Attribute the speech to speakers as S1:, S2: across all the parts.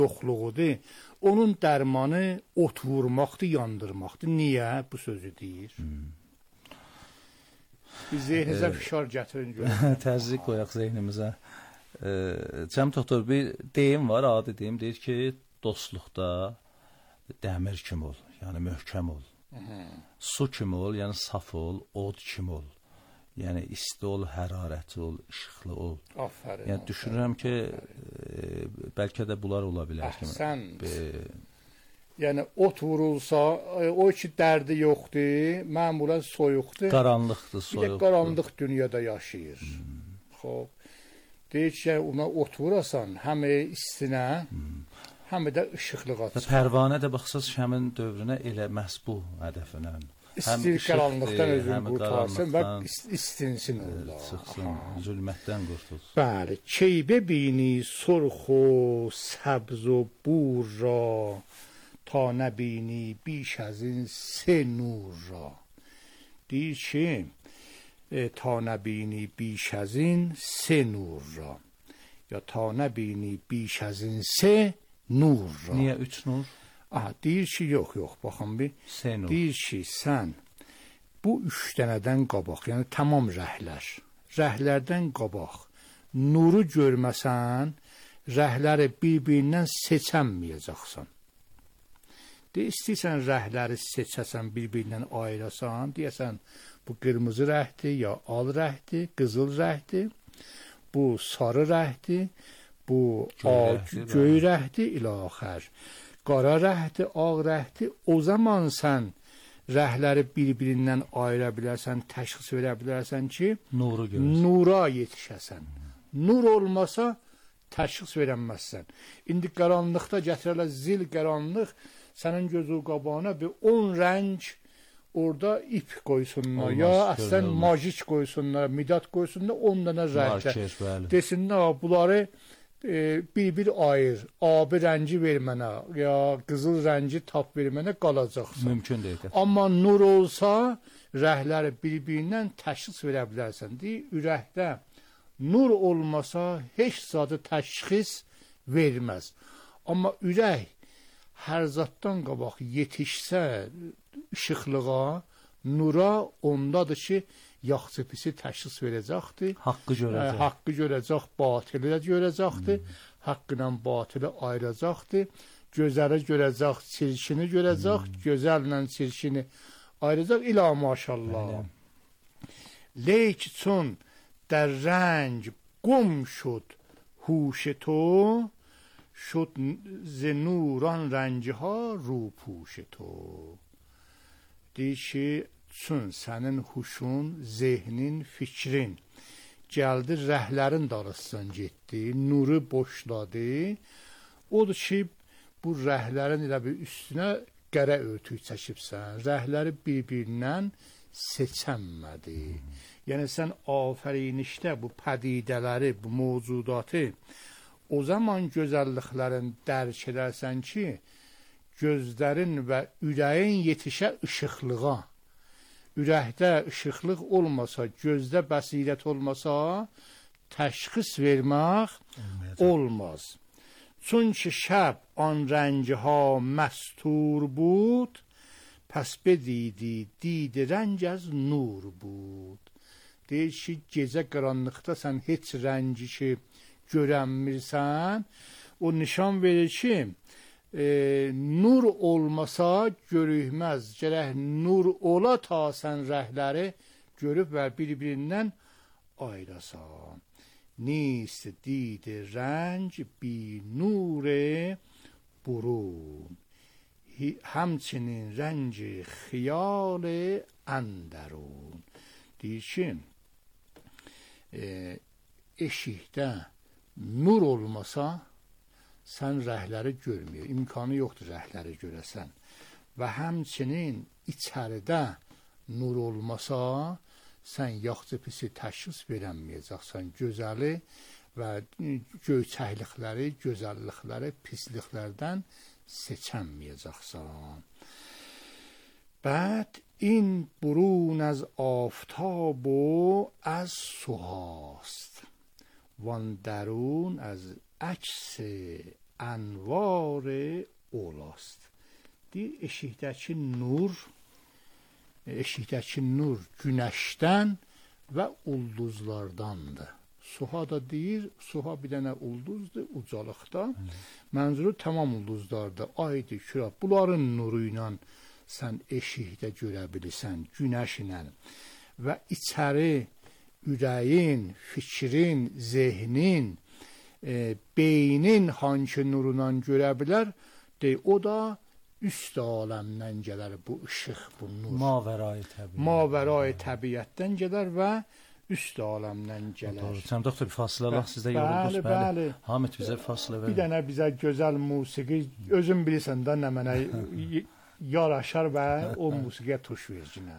S1: yoxluğudur. Onun dərmanı ot vurmaqdır, yandırmaqdır. Niyə bu sözü deyir? Biz zehninizə fişar gətirin görün.
S2: Təzyiq qoyaq zehnimizə. Cəm doktor, bir deyim var, adi deyim. Deyir ki, dostluqda dəmir kimi ol, yəni möhkəm ol. Su kimi ol, yəni saf ol, od kimi ol. Yəni isti ol, hərarətli ol, işıqlı ol.
S1: Aferin.
S2: Yəni düşünürəm ki, bəlkə də bunlar ola bilər.
S1: Sən yəni ot vurulsa, o ki dərdi yoxdur, məmulən soyuqdur.
S2: Qaranlıqdır, soyuqdur.
S1: Bir də qaranlıq dünyada yaşayır. Xoş. Deyir ki, ona ot vurasan, həm istinə, həm də işıqlığa çıxır.
S2: Pərvanə də baxsaz həmin dövrünə elə məhz bu hədəfinə.
S1: İstir qaranlıqdan özünü qurtarsın və istinsin orada.
S2: Çıxsın, zülmətdən qurtulsun.
S1: Bəli, keybə bini surx و سبز و بور را تا نبینی بیش از این سه نور را. دیر چه؟ تا نبینی بیش از این سه نور را یا تا نبینی بیش از این سه نور را.
S2: Niyə 3 nur?
S1: Aha, deyir ki, yox, baxın bir. Deyir ki, sən bu 3 dənədən qabaq, yəni tamam rəhlərdən qabaq nuru görməsən, rəhləri bir-birindən seçənməyəcəksən. İstəyirsən rəhləri seçəsən, bir-birindən ayırasan, deyəsən, bu qırmızı rəhdir, ya al rəhdir, qızıl rəhdir, bu sarı rəhdir, bu göy rəhdir, ilaxər. Qara rəhdir, ağ rəhdir, o zaman sən rəhləri bir-birindən ayıra bilərsən, təşxis verə bilərsən ki, nura yetişəsən. Nur olmasa, təşxis verənməzsən. İndi qaranlıqda gətirələ zil qaranlıq, sənin gözü qabağına bir 10 rəng orada ip qoysunlar, ya əslən majik qoysunlar, midat qoysunlar, 10 dənə rəngdə. Desinlər, bunları bir ayır, abi rəngi ver mənə, ya qızıl rəngi tap ver mənə, qalacaqsan.
S2: Mümkün deyil.
S1: Amma nur olsa, rəhləri bir-birindən təşxis verə bilərsən. Deyir, ürəkdə nur olmasa, heç zadı təşxis verməz. Amma ürək hər zaddan qabaq yetişsə işıqlığa, nura ondadır ki, yaxşı pisi təşxis verəcəkdir. Haqqı görəcək, batılı da görəcəkdir. Haqqı ilə batılı ayıracaqdır. Gözəli görəcək, çirkini görəcək. Gözəllə çirkini ayıracaq. İlə maşallah. Leyk çun در رنج گم شد هوش تو شد ز نوران رنجها روپوش تو. دیشی çün sənin huşun, zehnin, fikrin gəldi, rəhlərin darısından getdi, nuru boşladı. Odur ki, bu rəhlərin elə bir üstünə qərə örtük çəkibsən, rəhləri bir-birindən seçənmədi. Yəni, sən afərinişdə bu pədidələri, bu mövcudatı o zaman gözəlliklərin dərk edərsən ki, gözlərin və ürəyin yetişə işıqlığa. Ürəkdə işıqlıq olmasa, gözdə bəsirət olmasa, təşxis vermək olmaz. Çünki şəb an rəngha məstur bud, pəs bedidi, didi rəng az nur bud. Deyir ki, gecə qaranlıqda sən heç rəngi ki görənmirsən, o nişan verir ki, nur olmasa görülməz. Gərək nur ola ta sən rəhləri görüb və bir-birindən ayırasan. Nist did rəng bi nur burun, həmçinin rəng xiyal əndərun. Deyir ki, eşikdə nur olmasa, sən rəhləri görmüyor. İmkanı yoxdur rəhləri görəsən. Və həmçinin içəridə nur olmasa, sən yaxşı pisi təşxis verənməyəcəksən. Gözəli və göyçəklikləri, gözəllikləri, pisliklərdən seçənməyəcəksən. بعد این برون از آفتاب و از سوهاست وان درون از عکس انوار اولاست. Deyir, eşikdəki nur günəşdən və ulduzlardandır. Suha da deyir, Suha bir dənə ulduzdur ucalıqda. Mənzuru tamam ulduzlardır, aydır, kürə. Bunların nuru ilə sən eşikdə görə bilirsən, günəşlə. Və içəri ürəyin, fikrin, zehnin, beynin hangi nurunla görə bilər, o da üst aləmdən gələr bu işıq, bu nur. Mavərayı təbiətdən gələr və üst aləmdən gələr.
S2: Cəm doktor, bir fasilə alaq, sizdə yoruldunuz. Bəli. Hamid bizə fasilə verir.
S1: Bir dənə bizə gözəl musiqi, özün bilirsən də nə mənə yaraşar və o musiqiyə tuş vercinə.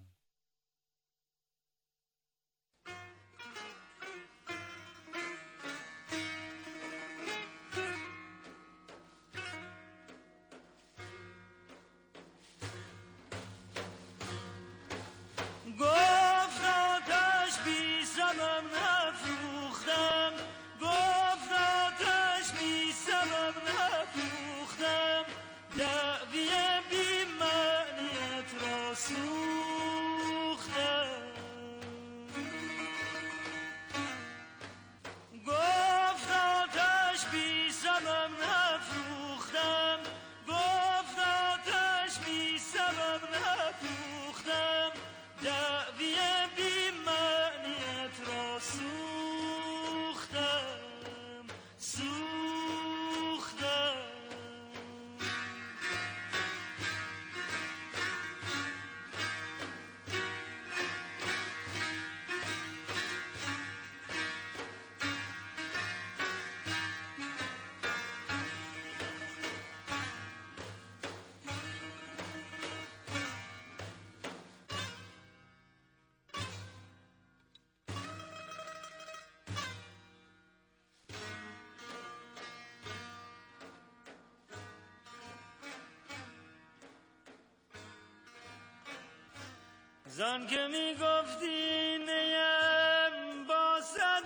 S3: زان که می گفتی نیم با صد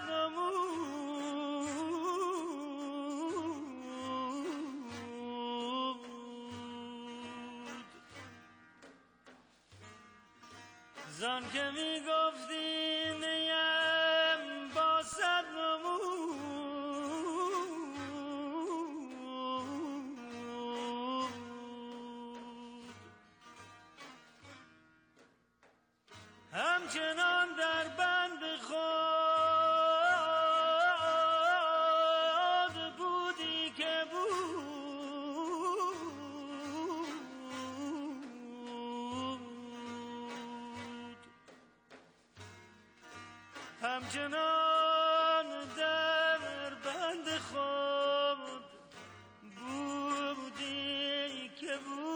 S3: نمود، زان که می گفتی نیم با صد همچنان در بند خود بودی که بود، همچنان در بند خود بودی که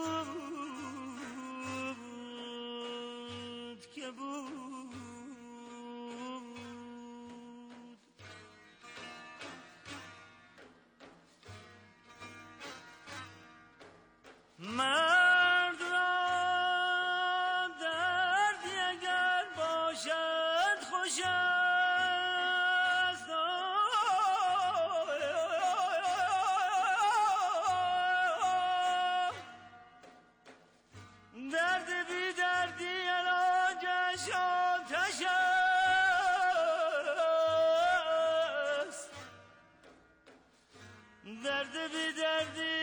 S3: بود. مرد را دردی اگر باشد خوش است، درد بی دردی علاجش آتش است، درد بی دردی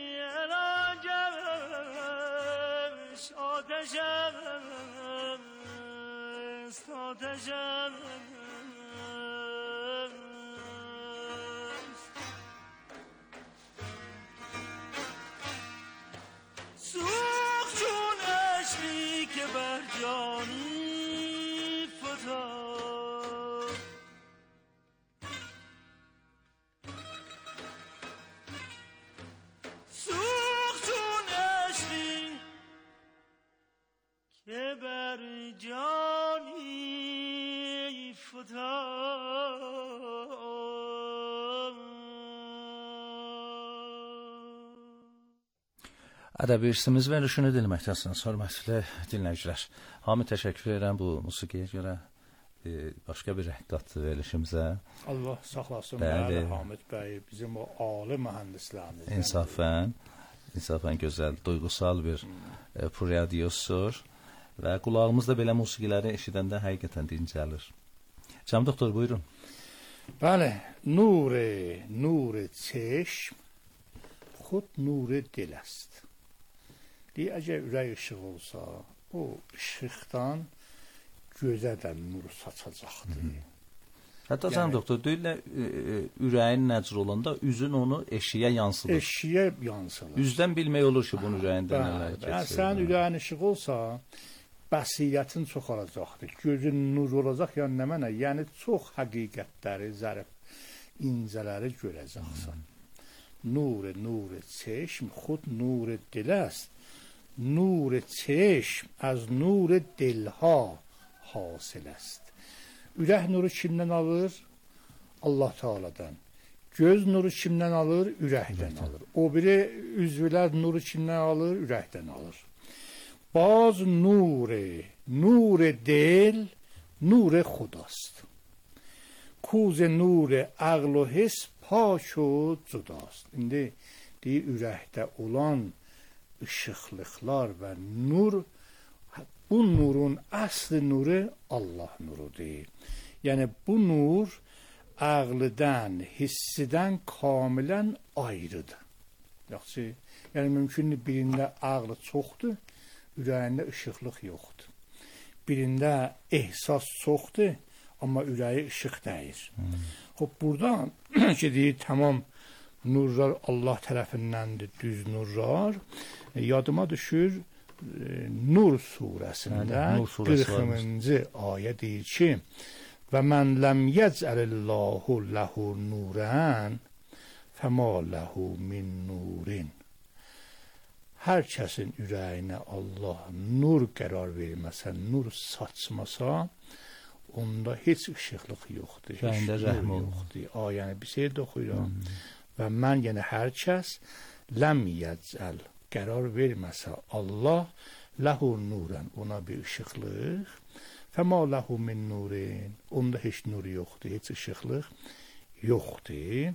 S3: علاجش آتش است، آتش است. سوخت چون اشکی که بر جانی فتاد، سوخت چون اشکی که بر جانی فتاد.
S2: Ədəbi irsimiz verilişini dinləməkdəsiniz, hörmətli dinləyicilər. Hamid təşəkkür edirəm bu musiqiyə görə. başqa bir rəng qatdı verilişimizə.
S1: Allah saxlasın
S2: Bəli.
S1: Hamid bəy, bizim o ali mühəndislərimizdən.
S2: İnsafən gözəl, duygusal bir prodyuser və qulağımız da belə musiqiləri eşidəndə həqiqətən dincəlir. Cəm doktor, buyurun.
S1: Bəli, nur çeşm xud nur dil است. Əgər ürək işıq olsa, o işıqdan gözə də nur saçacaqdır.
S2: Hətta Cəm doktor, deyirlər, ürəyin nəcr olanda üzün onu eşiyə yansıdır.
S1: Eşiyə yansılır.
S2: Üzdən bilmək olur ki, bunun ürəyindən nələr keçir.
S1: Yəni, sənin ürəyin işıq olsa, bəsiyyətin çox olacaqdır. Gözün nur olacaq, yəni nə mənə? Yəni, çox həqiqətləri, incələri görəcəksən. Nur çeşm xud nur dil است. نور چشم از نور دلها حاصل است. Ürək nuru kimdən alır? Allah Teala'dan. Göz nuru kimdən alır? Ürəkdən alır. O biri üzvlər nuru kimdən alır? Ürəkdən alır. Baz nur dil nur خداست. کوز نور عقل و حس پاک و جداست. İndi deyir, ürəkdə olan ışıqlıqlar və nur, bu nurun əsli nuru Allah nurudur. Yəni bu nur ağlıdan, hissidən kamilən ayrıdır. Yaxşı, yəni mümkündür birində ağlı çoxdur, ürəyində işıqlıq yoxdur. Birində ehsas çoxdur, amma ürəyi işıq deyir. Buradan ki deyir, tamam nurlar Allah tərəfindəndir, düz nurlar. Yadıma düşür, Nur surəsində 40-cı ayə deyir ki, və mən ləm yəcəlillahu ləhu nurən fəma ləhu min nurin. Hər kəsin ürəyinə Allah nur qərar verməsə, nur saçmasa, onda heç işıqlıq yoxdur, heç nur yoxdur. Ayəni bir şey də oxuyuram. Və mən, yəni hər kəs ləm yəcəl qərar verməsə Allah ləhu nurən, ona bir işıqlıq, fəma ləhu min nurin, onda heç nur yoxdur, heç işıqlıq yoxdur.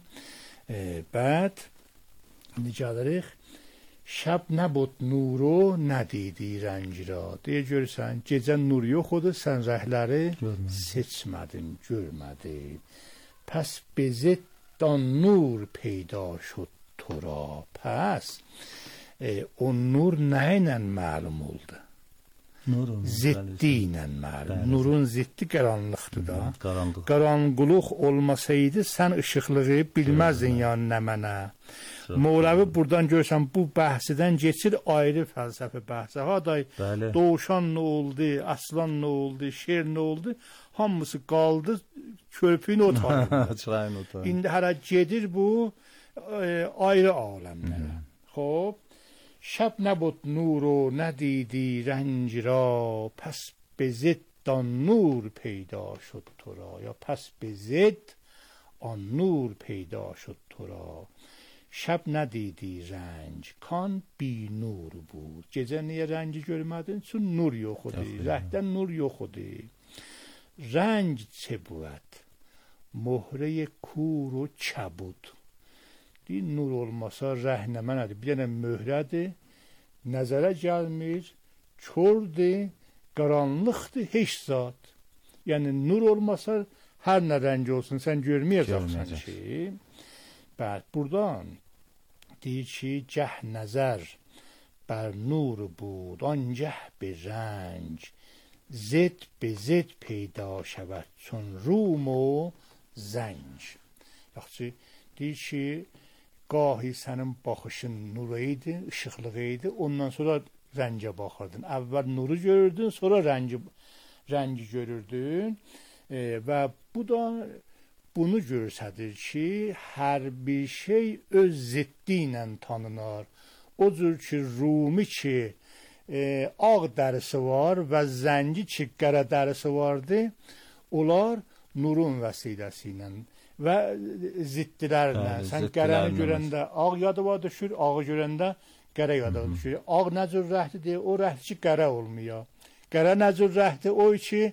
S1: Bəd nicələrik, şəb nəbud nuru nədidi rəngi ra. Deyə görürsən, gecə nur yox odur, sən rəhləri seçmədin, görmədin. Pəs beziddan nur peyda şud tura. Pəs o nur nə ilə məlum oldu? Ziddi ilə məlum. Nurun ziddi qaranlıqdır da. Qaranqulıq olmasaydı, sən işıqlığı bilməzdin yəni nə mənə. Moğravi buradan görsən, bu bəhsidən keçir ayrı fəlsəfə bəhsə. Haday, doğuşan nə oldu, aslan nə oldu, şer nə oldu, hamısı qaldı körpüyün o tarafında. İndi hələ gedir bu ayrı aləmlərə. Xob, şəb nəbud nuru nədidi rəngi ra, pəs beziddan nur peyda şud tura. Ya pəs bezid an nur peyda şud tura. Şəb nədidi rəng, kan bi nur بود. Gecə niyə rəngi görmədin? Çünki nur yox idi, rəhdən nur yox idi. Rəng çə بود? Möhrə kur و kəbud. Deyir, nur olmasa rəhnəmə nədir? Bir dənə möhrədir, nəzərə gəlmir, kördür, qaranlıqdır, heç zat. Yəni, nur olmasa hər nə rəngi olsun, sən görməyəcəksən ki. Bəd, buradan deyir ki, gəh nəzər bər nur بود آنگه به رنگ زد به زد پیدا شود چون روم و زنگ. Yaxşı, deyir ki, gahi sənin baxışın nuru idi, işıqlığı idi, ondan sonra rəngə baxırdın. Əvvəl nuru görürdün, sonra rəngi görürdün və bu da bunu görsədir ki, hər bir şey öz ziddi ilə tanınar. O cür ki, Rumi ki, ağ dərisi var və zəngi ki, qara dərisi vardı, onlar nurun vəsiləsi ilə və ziddilərlə. Sən qərəni görəndə ağ yadıva düşür, ağı görəndə qərə yadıva düşür. Ağ nə cür rəhtidir, o rəhti ki, qərə olmuyor. Qərə nə cür rəhti, o ki,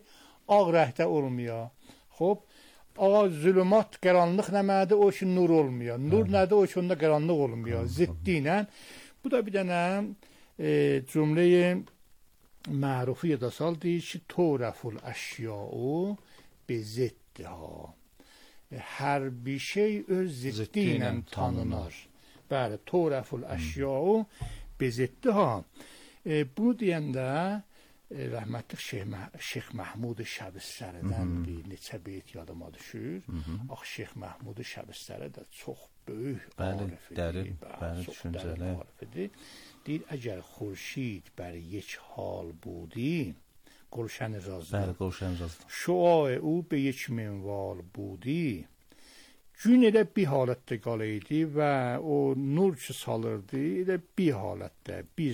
S1: ağ rəhdə olmuyor. Xoş, ağa zülümat, qaranlıq nə mənadır? O ki nur olmuyor. Nur nədir? O ki onda qaranlıq olmuyor. Ziddi ilə. Bu da bir dənə cümləyi mərufu yada sal deyir ki, toraful əşya'u bi ziddiha. Hər bir şey öz ziddi ilə tanınır. Bəli, toraful əşya'u bi ziddiha. Bunu deyəndə rəhmətli Şeyx Məhmud Şəbistəridən bir neçə beyt yadıma düşür. Ax, Şeyx Məhmud Şəbistəri də çox böyük
S2: arifidir. Çox dərin
S1: arifidir. Deyir, əgər xurşid bər یک حال بودی گلشن رازدا شعاع او به یک منوال بودی gün elə bir halətdə qalıydı və o nur ki salırdı, elə bir halətdə, bir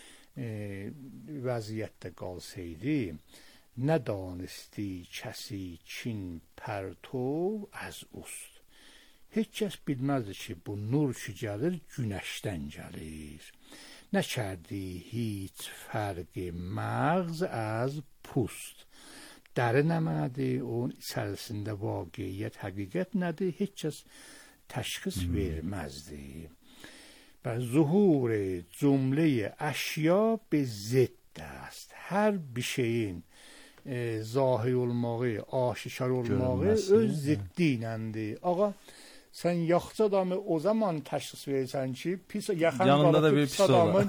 S1: vəziyyətdə qalsaydı, nə danisti kəsi çin pərtov az ust. Heç kəs bilməzdi ki, bu nur ki gəlir, günəşdən gəlir. Nə kərdi hiç fərqi məğz az pust. Dəri nə mənadır, onun içərisində vaqiyyət, həqiqət nədir, heç kəs təşxis verməzdi. Və zuhur cümlə əşya be zidd است. Hər bir şeyin zahir olmağı, aşikar olmağı öz ziddi iləndir. Ağa, sən yaxçı adamı o zaman təşxis verirsən ki, pis yaxın qalıb pis adamın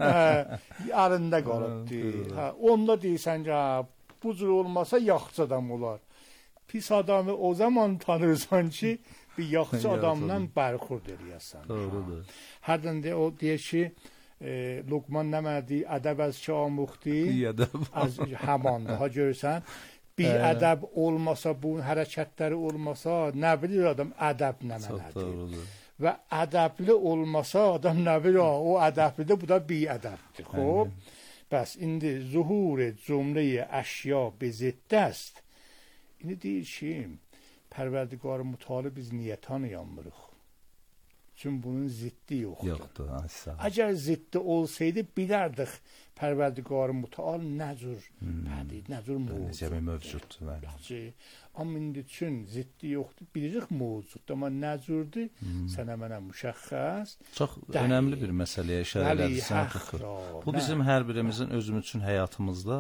S1: əlində qalıbdır. Onda deyirsən ki, bu cür olmasa yaxçı adam olar. Pis adamı o zaman tanırsan ki, bir yaxçı adamla bərxurd eləyəsən.
S2: Doğrudur.
S1: Hərdən də o deyir ki, Luqman nə mənadır? Ədəb az ki amuxdi, az həmandır. Ha görürsən, bir ədəb olmasa, bu hərəkətləri olmasa, nə bilir adam ədəb nə mənadır? Və ədəbli olmasa, adam nə bilir, o ədəblidir, bu da bir ədəbdir. Xoş, bəs indi zuhur cümlə əşya be zidd است. İndi deyir ki, Pərverdigar Mütəal biz niyə tanıyamırıq? Çünki bunun ziddi yoxdur. Əgər ziddi olsaydı, bilərdik Pərverdigar Mütəal nə cür pədi, nə cür
S2: mövcuddur.
S1: Amma indi üçün ziddi yoxdur, bilirik mövcuddur. Amma nə cürdür, sənə mənə müşəxxəs.
S2: Çox önəmli bir məsələyə işarə edirsən. Bu bizim hər birimizin özümüz üçün həyatımızda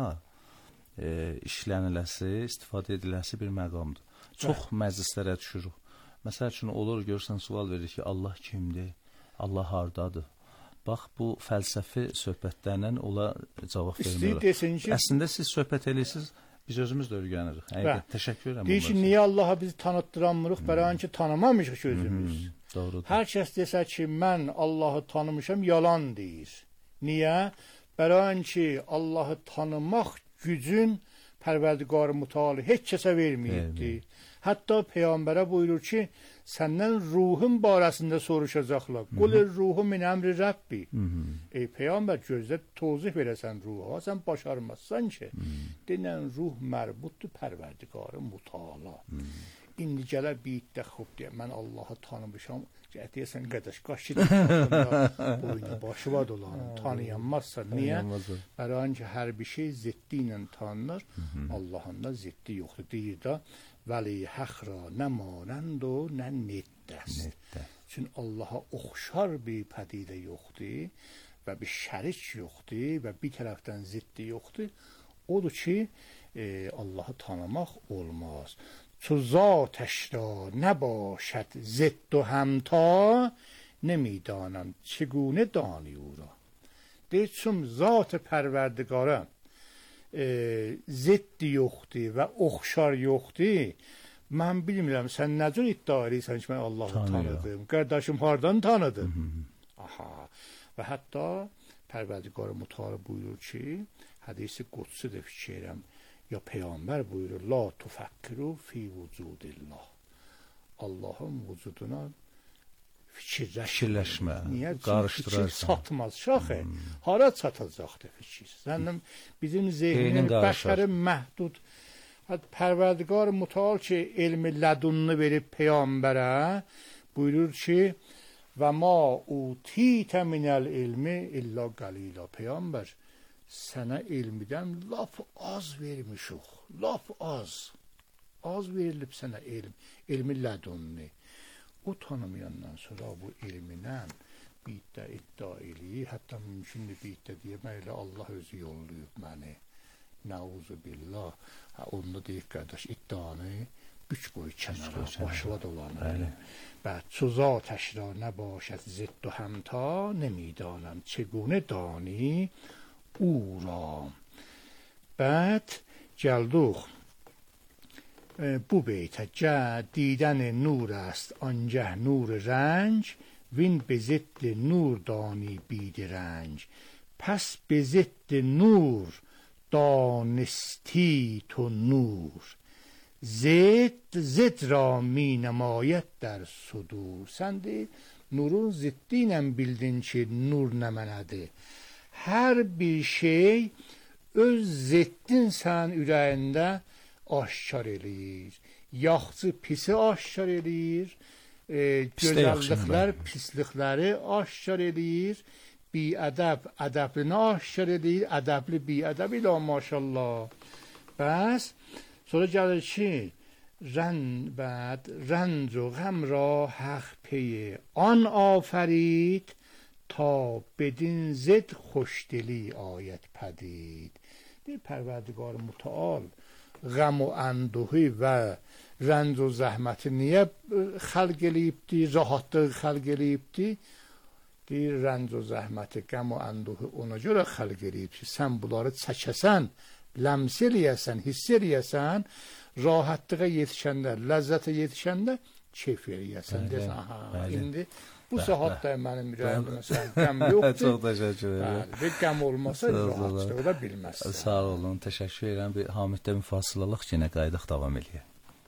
S2: işləniləsi, istifadə ediləsi bir məqamdır. Çox məclislərə düşürük. Məsəl üçün olur, görsən, sual verir ki, Allah kimdir? Allah hardadır? Bax, bu fəlsəfi söhbətlərlə ola cavab vermək olar. Əslində, siz söhbət edirsiniz, biz özümüz də öyrənirik. Təşəkkür edirəm.
S1: Deyir ki, niyə Allaha bizi tanıtdıramırıq? Bələn ki, tanımamışıq ki, özümüz.
S2: Doğrudur.
S1: Hər kəs desə ki, mən Allahı tanımışam, yalan deyir. Niyə? Bələn ki, Allahı tanımaq gücün Pərverdigar Mütəal heç kəsə verməyibdi. Hətta Peyğəmbərə buyurur ki, səndən ruhun barəsində soruşacaqlar. Qul ruhu min əmri Rəbbi. Ey Peyğəmbər, gözlə tozih verəsən ruha, sən başarmazsan ki. Denən ruh mərbuddur Pərverdigar Mütəala. İndi gələ bir iddə xub deyə, mən Allahı tanımışam. Deyəsən, qədəş, qaşı boynu başı var dolanım, tanıyanmazsa. Niyə? Bərən ki, hər bir şey ziddi ilə tanınır, Allahın da ziddi yoxdur. Deyir də, vəli həxra nə manənd o, nə nidd است. Çünki Allaha oxşar bir pədidə yoxdur və bir şərik yoxdur və bir tərəfdən ziddi yoxdur. Odur ki, Allahı tanımaq olmaz. چو ذاتش را نباشد ضد و همتا نمیدانم چگونه دانی او را. deyir چون ذات پروردگاره ضد yoxdur və oxşar yoxdur. Mən bilmirəm sən nə cür iddia edirsən ki, mən Allahı tanıdım. Qardaşım hardan tanıdım? Aha. Və hətta Pərverdigar Mütəal buyurur ki, hədisi qudsidir fikirəm. Ya Peyğəmbər buyurur, la tufəkkiru fi vücudillah. Allahın vücuduna fikirləşmə. Niyə? Qarışdırarsan. Fikir çatmaz şaxı. Hara çatacaqdır fikir? Sənin bizim zehnin, bəşərin məhdud. Pərverdigar Mütəal ki, elmi lədunnu verib Peyğəmbərə, buyurur ki, və ma utitə minəl ilmi illa qalila. Peyğəmbər, sənə elmidən lap az vermişik. Lap az. Az verilib sənə elmi lədunni. O tanımayandan sonra bu elminlə bir iddia eləyir. Hətta mümkündür bir iddia deyə elə Allah özü yollayıb məni. Nauzu billah. Onda deyik qardaş iddianı büç qoy kənara, başla dolanır. بعد سوزاتش را نباشد ضد و همتا نمیدانم چگونه دانی او را. بعد geldik bu beyte دیدن نور است آنجه نور رنج وین به ضد نور دانی بیدرنج. پس به ضد نور دانستی تو نور زد را می نماید در صدور. Sən deyil, nurun ziddi ilə bildin ki, nur nə mənadır. Hər bir şey öz ziddin sən ürəyində aşkar eləyir. Yaxçı pisi aşkar eləyir. Gözəlliklər pislikləri aşkar eləyir. Bi-ədəb ədəblini aşkar eləyir. Ədəbli bi-ədəb ilə maşallah. Bəs sonra gəlir ki, رنج و غم را حق پی آن آفرید تا بدین ضد خوشدلی آید پدید. دی پروردگار متعال غم و اندوهی و رنج و زحمت niyə xəlq eləyibdi, rahatlıq xəlq eləyibdi? Deyir, rənc و zəhməti, qəm و anduhu ona görə xəlq eləyib ki, sən bunları çəkəsən, ləms eləyəsən, hiss eləyəsən, rahatlığa yetişəndə, ləzzətə yetişəndə keyf eləyəsən. Desən, aha, indi bu saatda mənim ürəyimdə məsələn qəm yoxdur.
S2: Çox təşəkkür edirəm.
S1: Və qəm olmasa rahatlığı da bilməzsən.
S2: Sağ olun, təşəkkür edirəm. Bir Hamiddə müfasilalıq ki, yenə qayıdıq davam eləyək.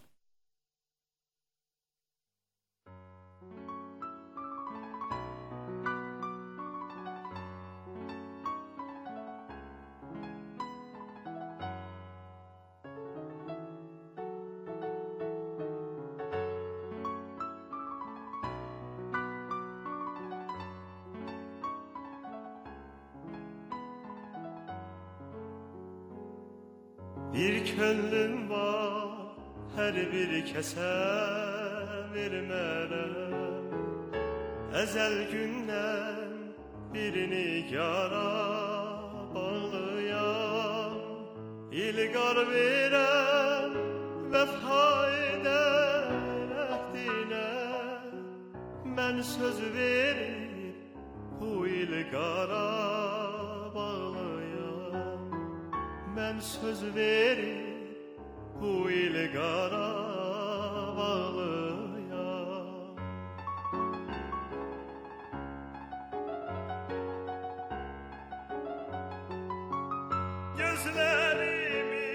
S3: Bir könlüm var, her bir kese vermərəm. Əzəl gündən birini yara bağlıyam. İlqar verəm, vəfa edər əhdinə. Mən söz verib, bu ilqara bağlıyam. Mən söz verib, bu ilqara bağlıyam. Gözlərimi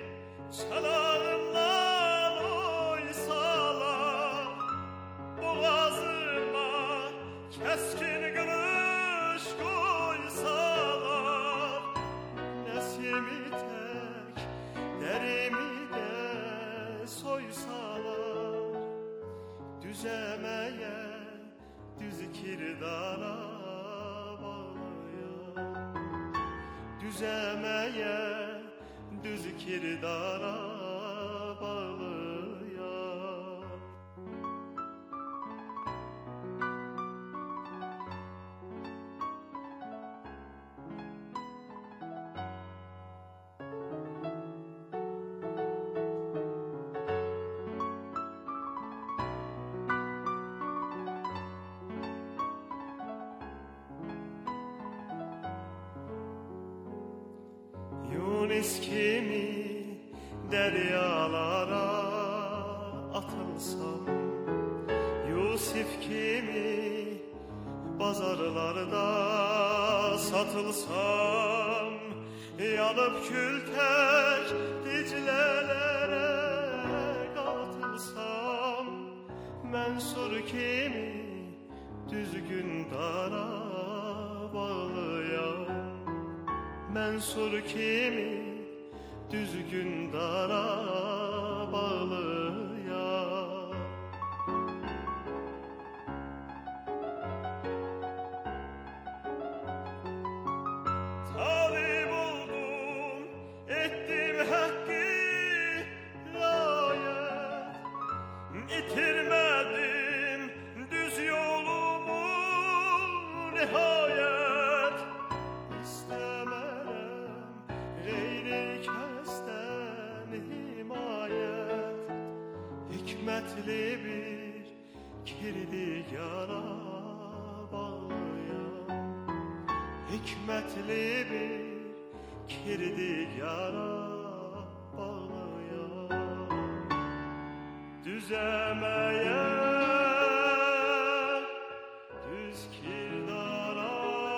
S3: çalarlar oysalar, boğazıma kəskin qılış qoysalar, nəsimi tək, dərimi də soysalar, düzəməyə, düz kirdara bağlayam. Düzəməyə, düz kirdara bağlıyam. Yunus kimi deryalara atılsam, Yusuf kimi bazarlarda satılsam, yanıp kül tek diclelere katılsam, Mənsur kimi düzgün dara bağlıyam. Mənsur kimi düzgün dara bağlıyam. Talib Hikmətli bir kirdigara bağlıyam. Hikmətli bir kirdigara bağlıyam. Düzəməyə, düz kirdara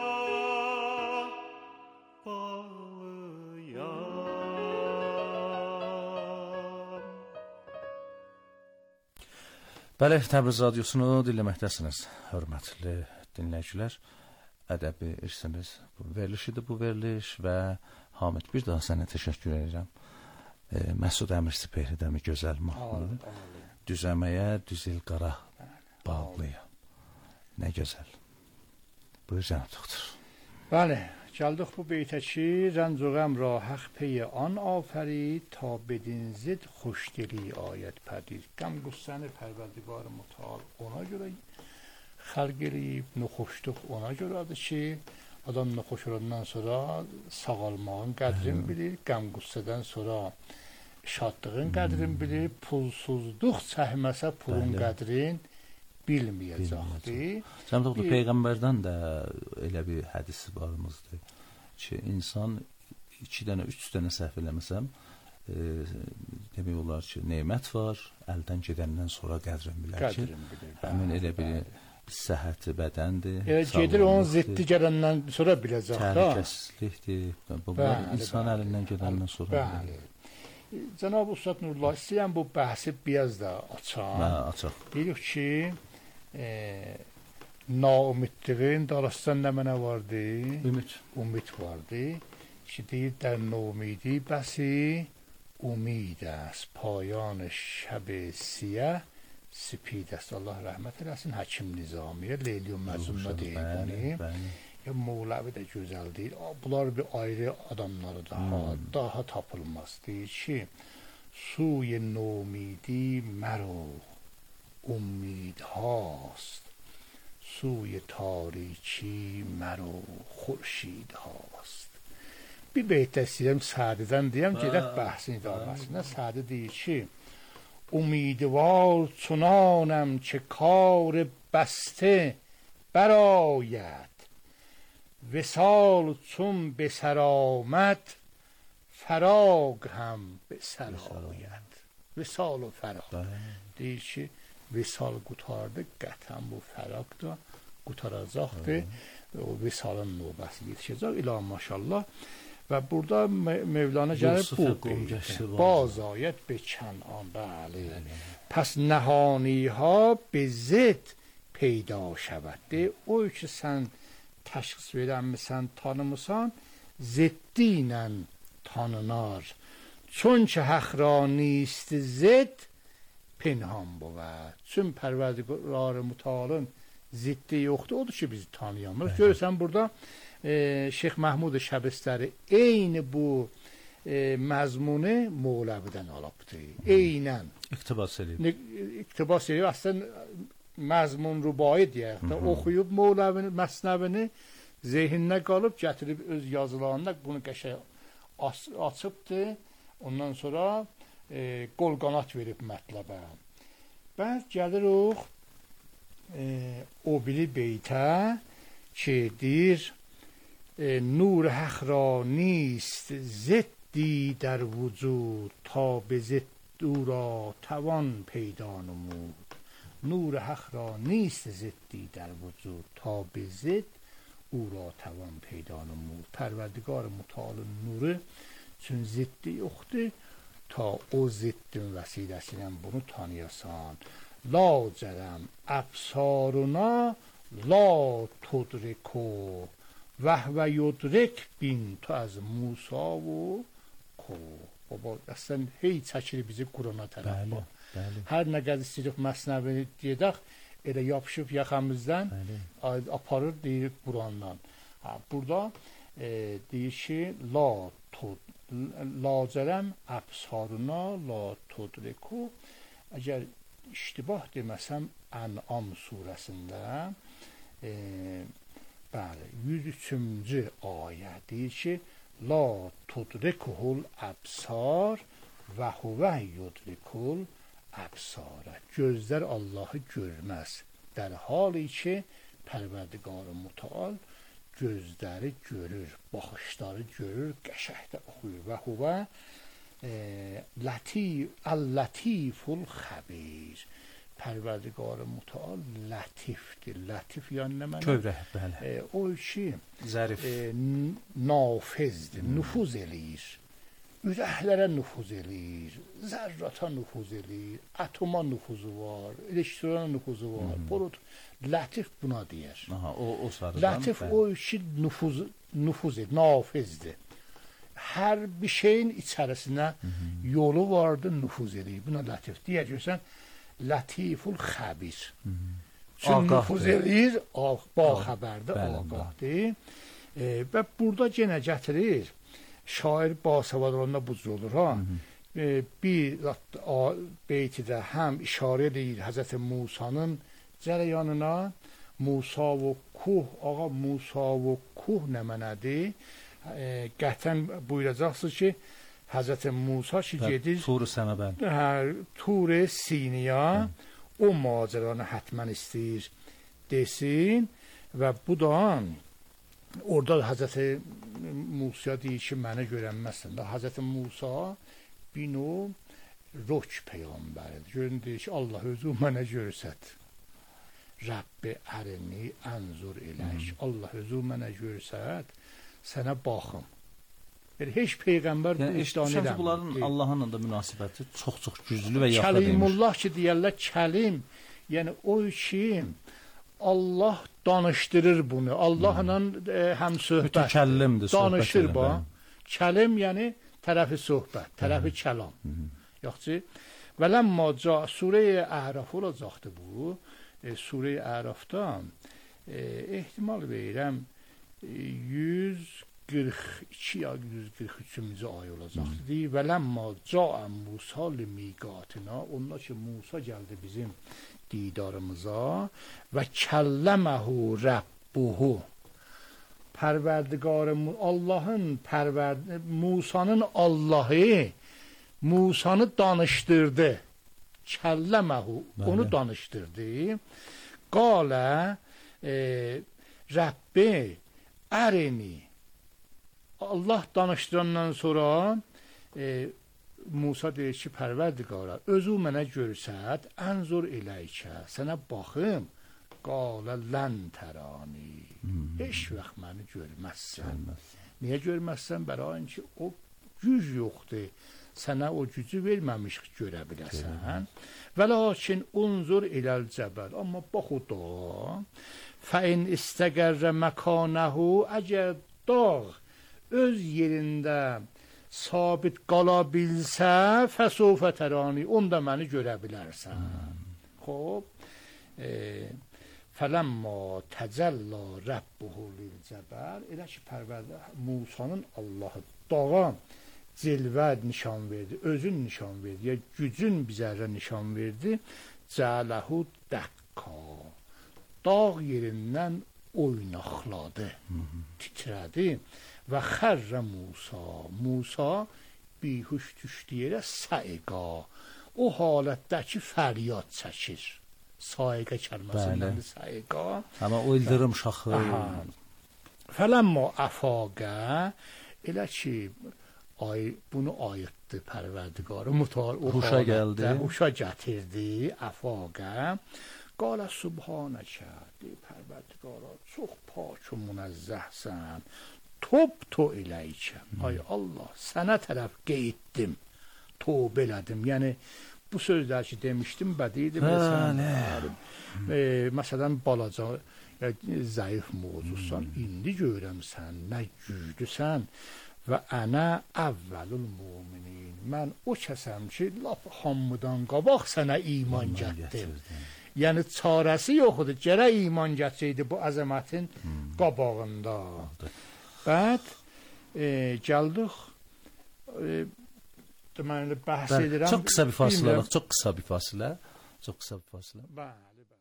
S3: bağlıyam.
S2: Bəli, Təbriz Radiosunu dinləməkdəsiniz, hörmətli dinləyicilər. Ədəbi irsimiz bu verilişidir bu veriliş və Hamid, bir daha sənə təşəkkür edirəm. Məsud Əmir Spehridəmi gözəl mahnı. Düzəməyə, düzil qara bağlıyam. Nə gözəl. Buyur cənab doktor.
S1: Bəli, gəldik bu beytə ki, rənc و غم را حق پی آن آفرید تا بدین ضد خوشدلی آید پدید. Qəm qüssəni Pərverdigar Mütəal ona görə xəlq eləyib, nuxuşluq ona görədir ki, adam nuxuş olandan sonra sağalmağın qədrini bilir, qəm qüssədən sonra şadlığın qədrini bilir, pulsuzluq çəkməsə pulun qədrini bilməyəcəkdir.
S2: Cənab doktor, Peyğəmbərdən də elə bir hədis varımızdır ki, insan 2 dənə, 3 dənə səhv eləməsəm, demək olar ki, nemət var, əldən gedəndən sonra qədrini bilər ki, həmin elə bir səhhəti bədəndir.
S1: Gedir onun ziddi gələndən sonra biləcək.
S2: Təhlükəsizlikdir. Bunlar insan əlindən gedəndən sonra bilir.
S1: Cənab Ustad Nurullah, istəyəm bu bəhsi biraz da açaq.
S2: Açaq.
S1: Deyirik ki, naumidliğin darastan nə mənə vardı? Ümid vardı. Ki deyir, در نومیدی بسی امید است پایان شب سیه سپید است. Allah rəhmət eləsin. Həkim Nizamiyə Leyli və Məcnun'da deyir. Ya Mevlavi də gözəl deyir. Bunlar bir ayrı adamları daha tapılmaz. Deyir ki, suy nomidi مرو امید هاست سوی تاریکی مرو خورشید هاست. Bir beytdə istəyirəm Sadidən deyəm, gedək bəhsin idarəsinə. Sadi deyir ki, امیدوار چنانم که کار بسته برآید وصال چون به سر آمد فراق هم به سر آید. وصال و فراق deyir ki, vəsal qutardı, qətən bu fəraq da qutaracaqdır. O vəsalın növbəsi yetişəcək, ilah maşallah. Və burada Mevlana gəlib bu bazayət be Kənan, bəli. Pəs nəhaniha be zid peyda şəvəd. O ki, sən təşxis verənmisən, tanımısan, ziddi ilə tanınar. Çün ki, həq ra نیست zid pinhan بود. Çün Pərverdigar Mütəalın ziddi yoxdur, odur ki, bizi tanıyamır. Görürsən burada Şeyx Məhmud Şəbistəri eyni bu məzmunu Mevlavidən alıbdır. Eynən.
S2: İqtibas edir.
S1: İqtibas edir. Əslən məzmun rübai deyək də oxuyub Mevlavinin məsnəvini zehninə qalıb gətirib öz yazılarında bunu qəşəng açıbdır. Ondan sonra qol qanat verib mətləbə. Bəs gəlirik o biri beytə ki deyir نور حق را نیست ضدی در وجود تا به ضد او را توان پیدا نمود. نور حق را نیست ضدی در وجود تا به ضد او را توان پیدا نمود. پروردگار متعال نوره چون ضدی yoxdur ta o ضدin vəsiləsilə bunu tanıyasan. La cərəm əbsaruna la tudriku و یدرک بین تو از موسا و کو. بابا اصلا هی çəkir bizi Qurana tərəf. Hər nə qədər istəyirik məsnəvi deyək, elə yapışıb yaxamızdan aparır deyir Qurandan. Burada deyir ki, la cərəm əbsaruna la tudriku. Əgər iştibah deməsəm Ən'am surəsində bəli, 103-cü ayə deyir ki, la tudrikuhul əbsar və huvə yudrikul əbsara. Gözlər Allahı görməz. در حالی ki Pərverdigar Mütəal gözləri görür, baxışları görür, qəşəngdə oxuyur. Və huvə Latiful Xabir. Pərverdigar Mütəal latifdir. Latif yəni nə məna?
S2: Kövrək, bəli.
S1: O ki
S2: Zərif.
S1: Nafizdir, nüfuz eləyir. Ürəklərə nüfuz eləyir, zərrata nüfuz eləyir, atoma nüfuzu var, elektrona nüfuzu var. Latif buna deyər.
S2: Aha, o sarıdan.
S1: Latif o ki nüfuz edir, nafizdir. Hər bir şeyin içərisinə yolu vardır, nüfuz eləyir. Buna latif. Deyək görsən, Latiful Xabir. Çünki nüfuz eləyir, baxəbərdir, ağahdır. Və burada yenə gətirir, şair basavad olanda bu cür olur ha. Bir beytidə həm işarə edir Həzrəti Musanın cərəyanına. Musa və Kuh, ağa Musa və Kuh nə mənədir? Qəhtən buyuracaqsınız ki, Həzrəti Musa ki gedir
S2: Tur-u Səməbən.
S1: Tur-u Siniya o macəranı hətmən istəyir desin və bu da orada Həzrəti Musa deyir ki, mənə görənməzsən. Həzrəti Musa bir növ rök peyğəmbəridir. Görün deyir ki, Allah özü mənə görsət. Rəbbi ərini ənzur elək. Allah özü mənə görsət, sənə baxım. Heç peyğəmbər bu işdanı
S2: eləmir. Yəni, bunların Allah'ın da münasibəti çox-çox güclü və yaxın demiş.
S1: Kəlimullah ki, deyərlər, kəlim, yəni o ki, Allah danışdırır bunu. Allahla həm söhbət.
S2: Mütəkəllimdir,
S1: danışır bu. Kəlim yəni tərəfi söhbət, tərəfi kəlam. Yoxçu. Və ləmma surə-i Əraf olacaqdı bu. Surə-i Ərafda ehtimal verirəm 142 ya 143-cü ay olacaqdı. Və ləmma ca'a Musa li-miqatina, onda ki Musa gəldi bizim didarımıza və kəlləməhu Rəbbuhu. Pərverdigarı Allahın Musanın Allahı Musanı danışdırdı. Kəlləməhu, onu danışdırdı. Qalə Rəbbi ərini. Allah danışdırandan sonra Musa deyir ki, Pərverdigara, özü mənə görsət, ənzur eləykə, sənə baxım, qalə lən tərani. Heç vaxt məni görməzsən. Niyə görməzsən? Bərain ki, o güc yoxdur. Sənə o gücü verməmiş ki, görə biləsən. Və lakin unzur eləl cəbəl. Amma bax o da, fəin istəqərrə məkanəhu, əgər dağ öz yerində sabit qala bilsə, fəsufə tərani, onda məni görə bilərsən. Xob, fələmma təcəllə Rəbbuhu lil-cəbəl, elə ki, Pərverdə Musanın Allahı dağa cilvə nişan verdi, özün nişan verdi, ya gücün bizərə nişan verdi, cələhu dəqqa, dağ yerindən oynaqladı, titrədi və xərrə Musa bihuş düşdü yerə səiqa, o halətdəki fəryad çəkir. Saiqə kəlməsindən səiqa.
S2: Amma o ildırım şaxı.
S1: Fələmma əfaqə, elə ki, bunu ayıtdı Pərverdigarı Mütəal.
S2: Huşa gəldi.
S1: Huşa gətirdi, əfaqə. Qalə subhanəkə, deyib Pərverdigara, çox pak və münezzəhsən. Tobtu eləykə. Ay Allah, sənə tərəf qeyddim, tövbə elədim. Yəni, bu sözlər ki, demişdim, bədidir. Məsələn, balaca, zəif mövzusan, indi görəm sən, nə güclüsən və ənə əvvəlül müminin. Mən o kəsəm ki, laf hamıdan qabaq sənə iman gətdim. Yəni, çarəsi yoxdur, gərək iman gətsəydi bu əzəmətin qabağında. Bəd, gəldik, deməli, bəhs edirəm.
S2: Çox qısa bir fasilə, çox qısa bir fasilə. Bəli, bəli.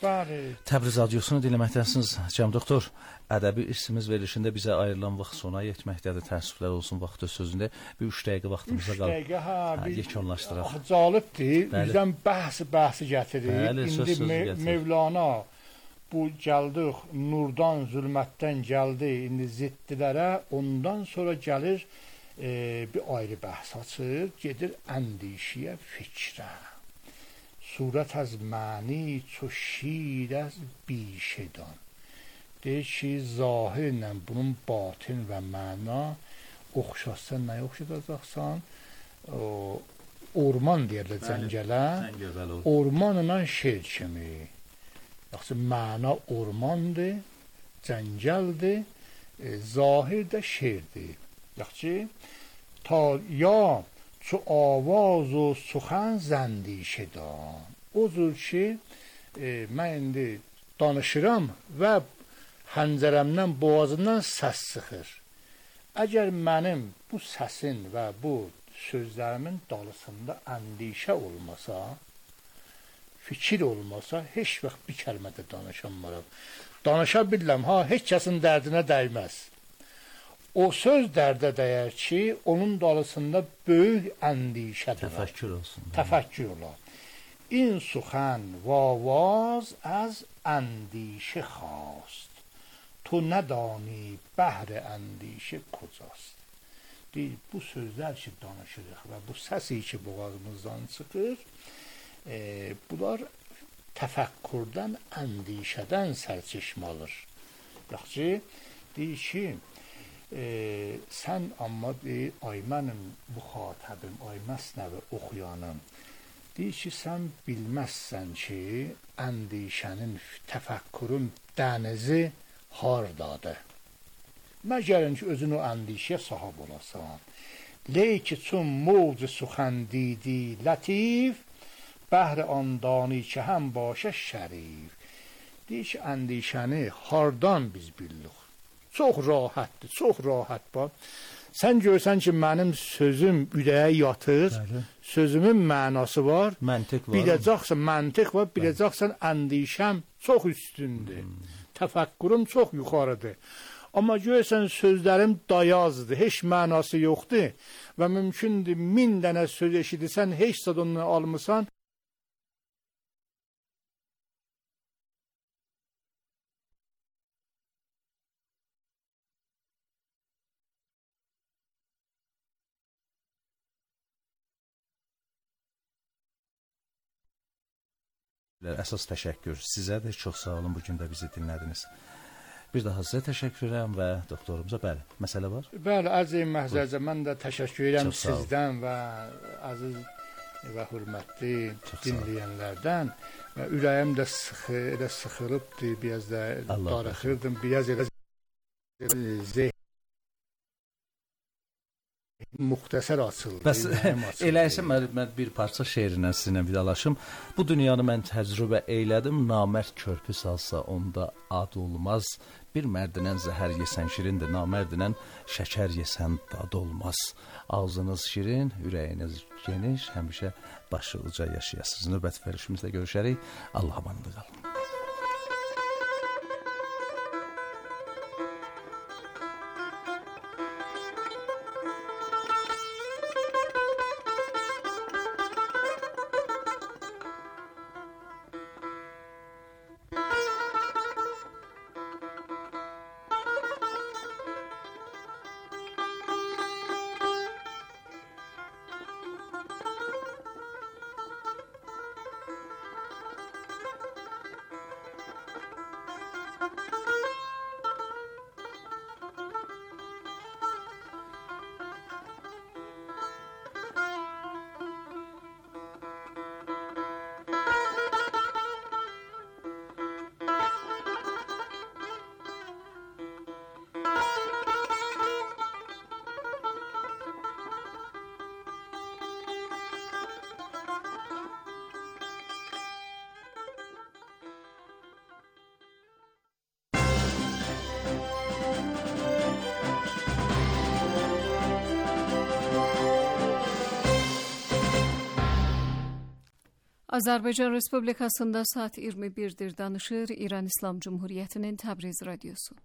S1: Bəli.
S2: Təbriz radiosunu dinləməkdəsiniz. Cəm doktor, ədəbi irsimiz verilişində bizə ayrılan vaxt sona yetməkdədir. Təəssüflər olsun vaxtı sözündə. Bir 3 dəqiqə vaxtımıza qalıb.
S1: 3 dəqiqə,
S2: yekunlaşdıraq.
S1: Cəlibdir. Bizdən bəhsi gətirir.
S2: Bəli,
S1: İndi Mevlana bu gəldik, nurdan, zülmətdən gəldi, indi ziddilərə, ondan sonra gəlir bir ayrı bəhs açır, gedir əndişiyə, fikrə. Surət az məni, ço şir az bişedan. Deyir ki, zahirlə bunun batin və məna oxşatsan, nəyə oxşadacaqsan? Orman deyirlər cəngələ, ormanla şer kimi. Yaxşı, məna ormandır, cəngəldir, zahir də şerdir. Yaxşı, ta ya çu avaz و سخن زندیشه دان. Odur ki, mən indi danışıram və həncərəmdən, boğazımdan səs çıxır. Əgər mənim bu səsin və bu sözlərimin dalısında əndişə olmasa, fikir olmasa, heç vaxt bir kəlmədə danışanmaram. Danışa bilirəm, heç kəsin dərdinə dəyməz. O söz dərdə dəyər ki, onun dalısında böyük əndişədir.
S2: Təfəkkür olsun.
S1: Təfəkkür olar. این سخن و آواز از اندیشه خواست تو ندانی بحر اندیشه کجاست. Deyir, bu sözlər ki danışırıq və bu səsi ki boğazımızdan çıxır, bunlar təfəkkürdən, əndişədən sərçişmə alır. Yaxşı, deyir ki, sən amma deyir, ay mənim müxatabım, ay məsnəvi oxuyanım, deyir ki, sən bilməzsən ki, əndişənin, təfəkkürün dənizi hardadır. Məgərin ki, özün o əndişəyə sahib olasan. Leyki çün mövc suxən didi lətif, bəhr andani ki, həm başə şərif. Deyir ki, əndişəni hardan biz bilirik? Çox rahatdır, çox rahat var. Sən görsən ki, mənim sözüm ürəyə yatır, sözümün mənası var, biləcəksən, məntiq var, biləcəksən, əndişəm çox üstündür, təfəkkürüm çox yuxarıdır. Amma görsən, sözlərim dayazdır, heç mənası yoxdur və mümkündür 1000 dənə söz eşidirsən, heç sad onu almısan,
S2: əsas təşəkkür sizədir. Çox sağ olun, bugün də bizi dinlədiniz. Bir daha sizə təşəkkür edirəm və doktorumuza, bəli, məsələ var?
S1: Bəli, əziz məhzərcə, mən də təşəkkür edirəm sizdən və əziz və hürmətli dinləyənlərdən və ürəyim də sıxılıbdır, biraz da darıxırdım, biraz elə müxtəsər açıldı.
S2: Bəs eləsə mən bir parça şeirinə sizinlə vidalaşım. Bu dünyanı mən təcrübə eylədim, namərd körpü salsa onda ad olmaz. Bir mərdinən zəhər yesən şirindir, namərdinən şəkər yesən dad olmaz. Ağzınız şirin, ürəyiniz geniş, həmişə başı uca yaşayasınız. Növbəti verilişimizdə görüşərik. Allah'a emanet qalın.
S4: Azərbaycan Respublikasında saat 21'dir danışır İran İslam Cumhuriyeti'nin Təbriz Radyosu.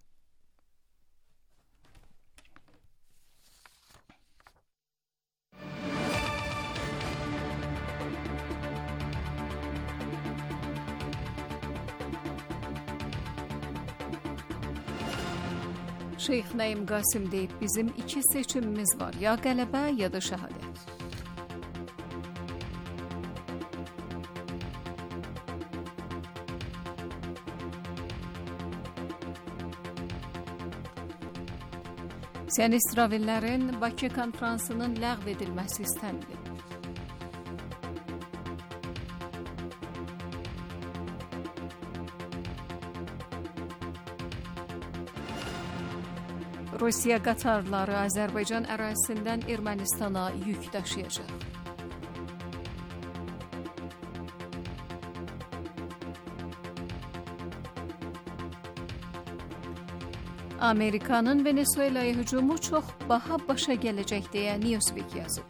S4: Şeyx Naim Qasim deyib, bizim iki seçimimiz var, ya qələbə ya da şəhadət. Siyonist ravillərin Bakı konferansının ləğv edilməsi istənilir. Rusiya qatarları Azərbaycan ərazisindən Ermənistana yük daşıyacaq. Amerikanın Venezuelaya hücumu çox baha başa gələcək deyə Newsweek yazıb.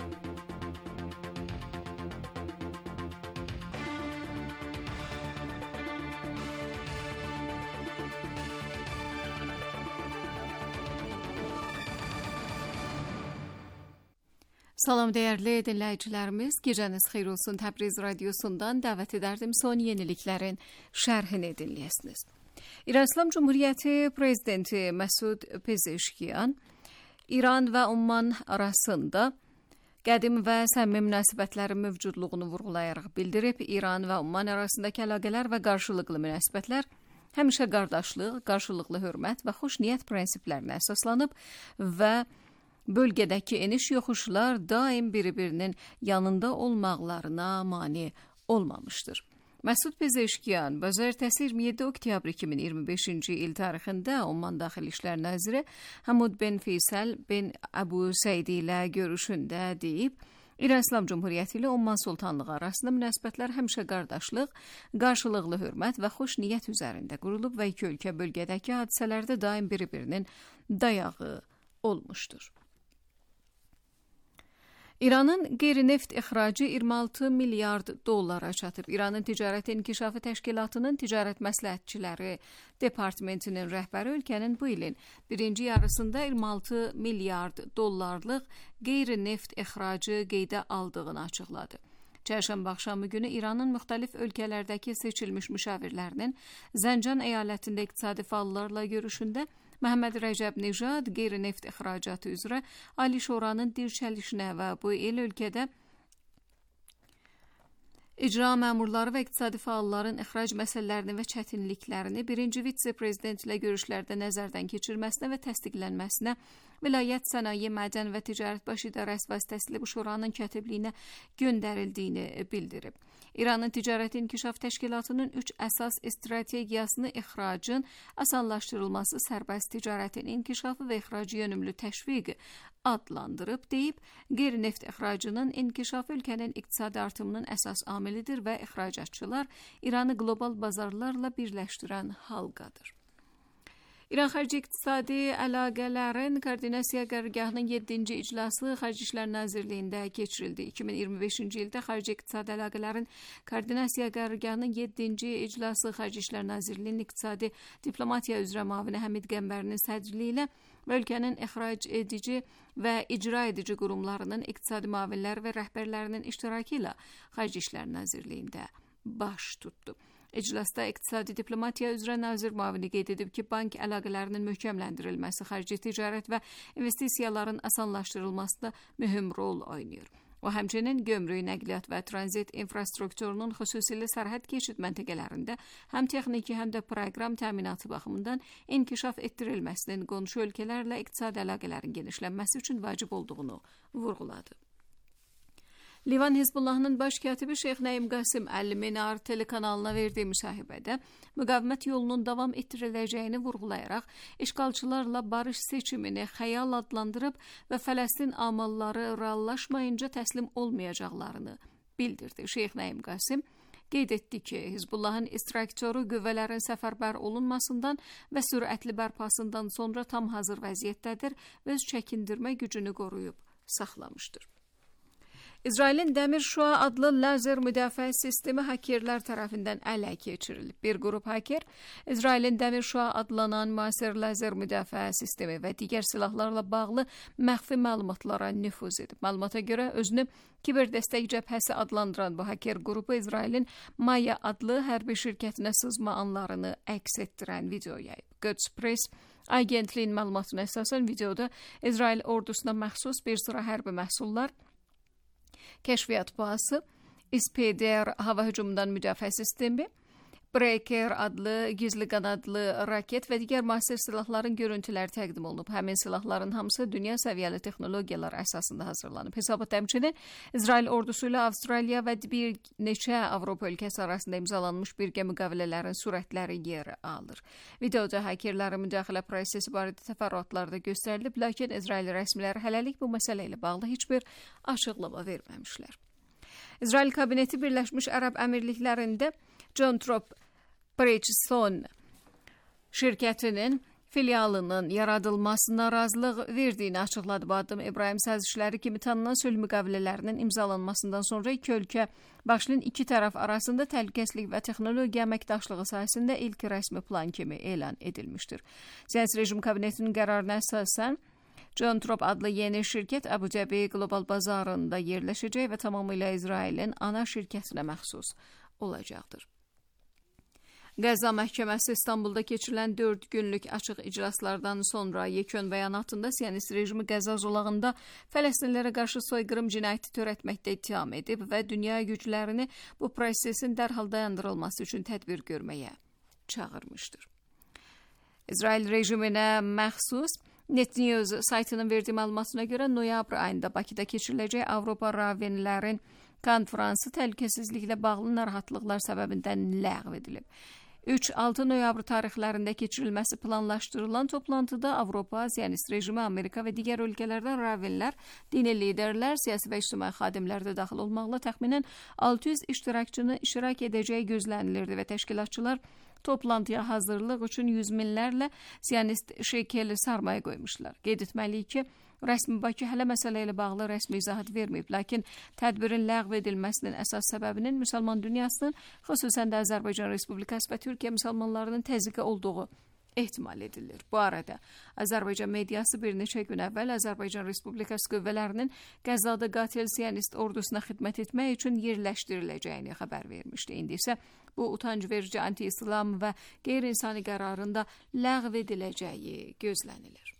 S4: Salam dəyərli dinləyicilərimiz, gecəniz xeyir olsun. Təbriz Radyosu'ndan dəvət edərdim son yeniliklərin şərhini dinləyəsiniz. İran İslam Cumhuriyeti Prezidenti Məsud Pezeşkiyan İran və Umman arasında qədim və səmimi münasibətlərin mövcudluğunu vurğulayaraq bildirib, İran və Umman arasındakı əlaqələr və qarşılıqlı münasibətlər həmişə qardaşlıq, qarşılıqlı hörmət və xoş niyyət prinsiplərinə əsaslanıb və bölgədəki eniş-yoxuşlar daim bir-birinin yanında olmaqlarına mane olmamışdır. Məsud Pezeşkiyan bazar ertəsi 27 oktyabr 2025-ci il tarixində Umman Daxili İşlər Naziri Hamud bin Feysal bin Abu Seydi ilə görüşündə deyib, İran İslam Cumhuriyyəti ilə Umman Sultanlığı arasında münasibətlər həmişə qardaşlıq, qarşılıqlı hörmət və xoş niyyət üzərində qurulub və iki ölkə bölgədəki hadisələrdə daim bir-birinin dayağı olmuşdur. İranın qeyri-neft ixracı 26 milyard dollara çatıb. İranın Ticarət İnkişafı Təşkilatının Ticarət Məsləhətçiləri Departamentinin rəhbəri ölkənin bu ilin birinci yarısında 26 milyard dollarlıq qeyri-neft ixracı qeydə aldığını açıqladı. Çərşənbə axşamı günü İranın müxtəlif ölkələrdəki seçilmiş müşavirlərinin Zəncan əyalətində iqtisadi fəallarla görüşündə Məhəmməd Rəcəb Nejad qeyri-neft ixracatı üzrə Ali Şuranın dirçəlişinə və bu il ölkədə icra məmurları və iqtisadi fəalların ixrac məsələlərini və çətinliklərini birinci vitse-prezident ilə görüşlərdə nəzərdən keçirməsinə və təsdiqlənməsinə Vilayət Sənaye, Mədən və Ticarət Baş İdarəsi vasitəsilə bu şuranın katibliyinə göndərildiyini bildirib. İranın Ticarət İnkişaf Təşkilatının 3 əsas strategiyasını ixracın asanlaşdırılması, sərbəst ticarətin inkişafı və ixracı yönümlü təşviq adlandırıb deyib, qeyri-neft ixracının inkişafı ölkənin iqtisadi artımının əsas amilidir və ixracatçılar İranı qlobal bazarlarla birləşdirən halqadır. İran Xarici İqtisadi Əlaqələrin Koordinasiya Qərargahının 7-ci iclası Xarici İşlər Nazirliyində keçirildi. 2025-ci ildə Xarici İqtisadi Əlaqələrin Koordinasiya Qərargahının 7-ci iclası Xarici İşlər Nazirliyinin İqtisadi Diplomatiya üzrə müavini Həmid Qəmbərinin sədrliyi ilə və ölkənin ixrac edici və icra edici qurumlarının iqtisadi müavinləri və rəhbərlərinin iştirakı ilə Xarici İşlər Nazirliyində baş tutdu. İclasda iqtisadi diplomatiya üzrə nazir müavini qeyd edib ki, bank əlaqələrinin möhkəmləndirilməsi, xarici ticarət və investisiyaların asanlaşdırılmasında mühüm rol oynayır. O həmçinin gömrük, nəqliyyat və tranzit infrastrukturunun xüsusilə sərhəd keçid məntəqələrində həm texniki, həm də proqram təminatı baxımından inkişaf etdirilməsinin qonşu ölkələrlə iqtisadi əlaqələrin genişlənməsi üçün vacib olduğunu vurğuladı. Livan Hizbullahının baş katibi Şeyx Naim Qasim Əl-Minar telekanalına verdiyi müsahibədə müqavimət yolunun davam etdiriləcəyini vurğulayaraq işğalçılarla barış seçimini xəyal adlandırıb və Fələstin amalları reallaşmayınca təslim olmayacaqlarını bildirdi. Şeyx Naim Qasim qeyd etdi ki, Hizbullahın istiraktoru qüvvələrin səfərbər olunmasından və sürətli bərpasından sonra tam hazır vəziyyətdədir və öz çəkindirmə gücünü qoruyub saxlamışdır. İsrailin Dəmir Şua adlı lazer müdafiə sistemi hakerlər tərəfindən ələ keçirilib. Bir qrup haker İsrailin Dəmir Şua adlanan müasir lazer müdafiə sistemi və digər silahlarla bağlı məxfi məlumatlara nüfuz edib. Məlumata görə özünü kiberdəstək cəbhəsi adlandıran bu haker qrupu İsrailin Maya adlı hərbi şirkətinə sızma anlarını əks etdirən video yayıb. Quds Press agentliyin məlumatına əsasən videoda İsrail ordusuna məxsus bir sıra hərbi məhsullar, kəşfiyyat bazası, İSPDR hava hücumundan müdafiə sistemi, Breaker adlı gizli qanadlı raket və digər müasir silahların görüntüləri təqdim olunub. Həmin silahların hamısı dünya səviyyəli texnologiyalar əsasında hazırlanıb. Hesabat həmçinin İsrail ordusu ilə Avstraliya və bir neçə Avropa ölkəsi arasında imzalanmış birgə müqavilələrin sürətləri yer alır. Videoda hakerlərin müdaxilə prosesi barədə təfərrüatlar da göstərilib, lakin İsrail rəsmiləri hələlik bu məsələ ilə bağlı heç bir açıqlama verməmişlər. İsrail kabineti Birləşmiş Ərəb Əmirliklərində John Throp Bridgestone şirkətinin filialının yaradılmasına razılıq verdiyini açıqladı. Bu addım İbrahim sazişləri kimi tanınan sülh müqavilələrinin imzalanmasından sonra iki ölkə başının iki tərəf arasında təhlükəsizlik və texnologiya əməkdaşlığı sahəsində ilk rəsmi plan kimi elan edilmişdir. Siyasi rejim kabinetinin qərarına əsasən John Throp adlı yeni şirkət Abu Dhabi Global Bazarında yerləşəcək və tamamilə İsrailin ana şirkətinə məxsus olacaqdır. Qəzza məhkəməsi İstanbulda keçirilən 4 günlük açıq iclaslardan sonra yekun bəyanatında Siyonist rejimi Qəzza zolağında Fələstinlərə qarşı soyqırım cinayəti törətməkdə ittiham edib və dünya güclərini bu prosesin dərhal dayandırılması üçün tədbir görməyə çağırmışdır. İsrail rejiminə məxsus Net News saytının verdiyi məlumatına görə noyabr ayında Bakıda keçiriləcək Avropa ravinlərin konfransı təhlükəsizliklə bağlı narahatlıqlar səbəbindən ləğv edilib. 3-6 noyabr tarixlərində keçirilməsi planlaşdırılan toplantıda Avropa, Siyonist rejimi, Amerika və digər ölkələrdən ravinlər, dini liderlər, siyasi və ictimai xadimlər də daxil olmaqla təxminən 600 iştirakçının iştirak edəcəyi gözlənilirdi və təşkilatçılar toplantıya hazırlıq üçün yüz minlərlə Siyonist şekeli sarmaya qoymuşlar. Qeyd etməliyik ki, rəsmi Bakı hələ məsələ ilə bağlı rəsmi izahat verməyib, lakin tədbirin ləğv edilməsinin əsas səbəbinin müsəlman dünyasının, xüsusən də Azərbaycan Respublikası və Türkiyə müsəlmanlarının təzyiqi olduğu ehtimal edilir. Bu arada Azərbaycan mediası bir neçə gün əvvəl Azərbaycan Respublikası qüvvələrinin Qəzzada qatil Siyonist ordusuna xidmət etmək üçün yerləşdiriləcəyini xəbər vermişdi. İndi isə bu utanc verici anti-İslam və qeyri-insani qərarında ləğv ediləcəyi gözlənilir.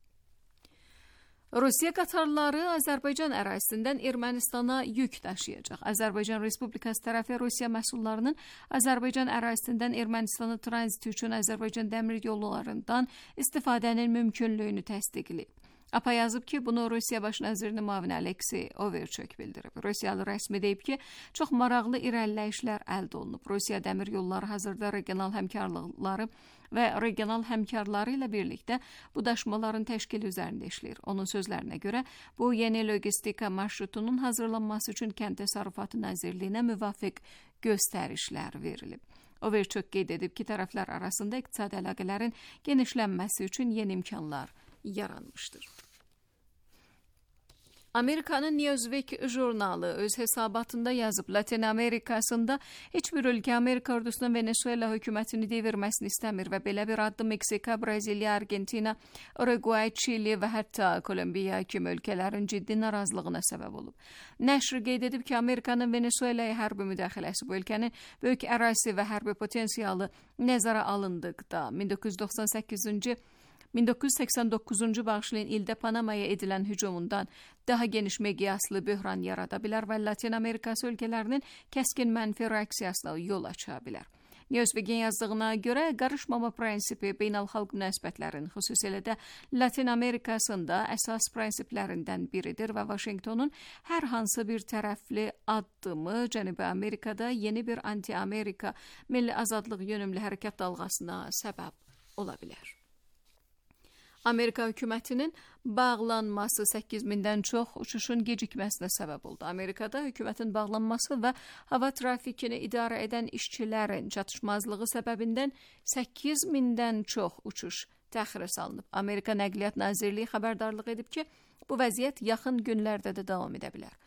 S4: Rusiya qatarları Azərbaycan ərazisindən Ermənistana yük daşıyacaq. Azərbaycan Respublikası tərəfi Rusiya məhsullarının Azərbaycan ərazisindən Ermənistana tranziti üçün Azərbaycan dəmir yollarından istifadənin mümkünlüyünü təsdiqləyib. APA yazıb ki, bunu Rusiya Baş nazirinin müavini Aleksey Overchuk bildirib. Rusiyalı rəsmi deyib ki, çox maraqlı irəliləyişlər əldə olunub. Rusiya dəmir yolları hazırda regional həmkarlıqları və regional həmkarları ilə birlikdə bu daşımaların təşkili üzərində işləyir. Onun sözlərinə görə, bu yeni logistika marşrutunun hazırlanması üçün Kənd Təsərrüfatı Nazirliyinə müvafiq göstərişlər verilib. Overchuk qeyd edib ki, tərəflər arasında iqtisadi əlaqələrin genişlənməsi üçün yeni imkanlar yaranmışdır. Amerikanın Newsweek jurnalı öz hesabatında yazıb, Latin Amerikasında heç bir ölkə Amerika ordusunun Venezuela hökumətini devirməsini istəmir və belə bir addım Meksika, Braziliya, Argentina, Uruguay, Çili və hətta Kolumbiya kimi ölkələrin ciddi narazılığına səbəb olub. Nəşr qeyd edib ki, Amerikanın Venezuelaya hərbi müdaxiləsi bu ölkənin böyük ərazisi və hərbi potensialı nəzərə alındıqda 1989-cu bağışlayan ildə Panamaya edilən hücumundan daha geniş miqyaslı böhran yarada bilər və Latin Amerikası ölkələrinin kəskin mənfi reaksiyasına yol aça bilər. Newsweek'in yazdığına görə qarışmama prinsipi beynəlxalq münasibətlərin, xüsusilə də Latin Amerikasında əsas prinsiplərindən biridir və Vaşinqtonun hər hansı bir tərəfli addımı Cənubi Amerikada yeni bir anti-Amerika milli azadlıq yönümlü hərəkət dalğasına səbəb ola bilər. Amerika hökumətinin bağlanması 8.000-dən çox uçuşun gecikməsinə səbəb oldu. Amerikada hökumətin bağlanması və hava trafikini idarə edən işçilərin çatışmazlığı səbəbindən 8.000-dən çox uçuş təxirə salınıb. Amerika Nəqliyyat Nazirliyi xəbərdarlıq edib ki, bu vəziyyət yaxın günlərdə də davam edə bilər.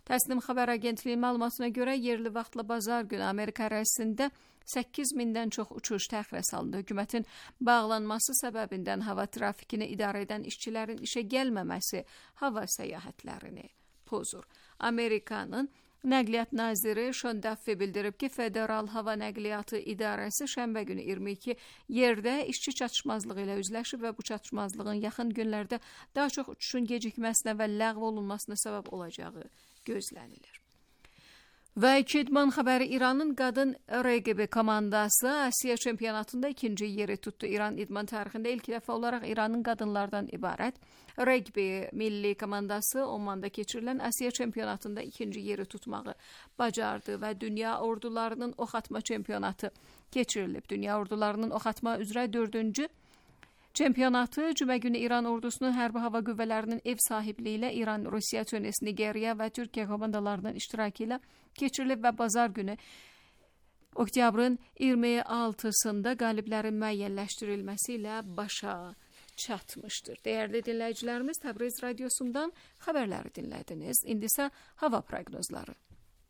S4: Təsnim xəbər agentliyinin məlumatına görə yerli vaxtla bazar günü Amerika ərazisində 8000-dən çox uçuş təxirə salındı. Hökumətin bağlanması səbəbindən hava trafikini idarə edən işçilərin işə gəlməməsi hava səyahətlərini pozur. Amerikanın Nəqliyyat naziri Sean Duffy bildirib ki, Federal Hava Nəqliyyatı İdarəsi şənbə günü 22 yerdə işçi çatışmazlığı ilə üzləşib və bu çatışmazlığın yaxın günlərdə daha çox uçuşun gecikməsinə və ləğv olunmasına səbəb olacağı gözlənilir. Və iki idman xəbəri İranın qadın reqbi komandası Asiya çempionatında ikinci yeri tutdu. İran idman tarixində ilk dəfə olaraq İranın qadınlardan ibarət reqbi milli komandası Omanda keçirilən Asiya çempionatında ikinci yeri tutmağı bacardı və dünya ordularının ox atma çempionatı keçirilib. Dünya ordularının ox atma üzrə 4-cü çempionatı cümə günü İran ordusunun hərbi hava qüvvələrinin ev sahibliyi ilə İran, Rusiya, Tunis, Nigeriya və Türkiyə komandalarının iştirakı ilə keçirilib və bazar günü oktyabrın 26-sında qaliblərin müəyyənləşdirilməsi ilə başa çatmışdır. Dəyərli dinləyicilərimiz, Təbriz radiosundan xəbərləri dinlədiniz. İndi isə hava proqnozları.